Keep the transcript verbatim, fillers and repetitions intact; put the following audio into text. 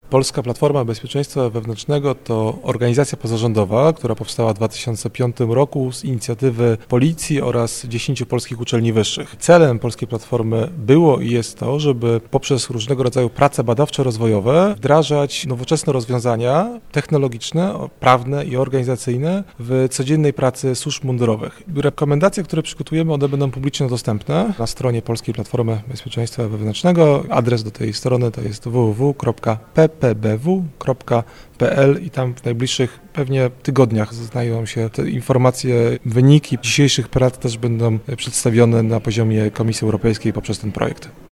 Polska Platforma Bezpieczeństwa Wewnętrznego to organizacja pozarządowa, która powstała w dwa tysiące piątym roku z inicjatywy Policji oraz dziesięciu polskich uczelni wyższych. Celem Polskiej Platformy było i jest to, żeby poprzez różnego rodzaju prace badawczo-rozwojowe wdrażać nowoczesne rozwiązania technologiczne, prawne i organizacyjne w codziennej pracy służb mundurowych. Rekomendacje, które przygotujemy, one będą publicznie dostępne na stronie Polskiej Platformy Bezpieczeństwa Wewnętrznego. Adres do tej strony to jest w w w kropka p p b w kropka p l i tam w najbliższych pewnie tygodniach znajdą się te informacje, wyniki dzisiejszych prac też będą przedstawione na poziomie Komisji Europejskiej poprzez ten projekt.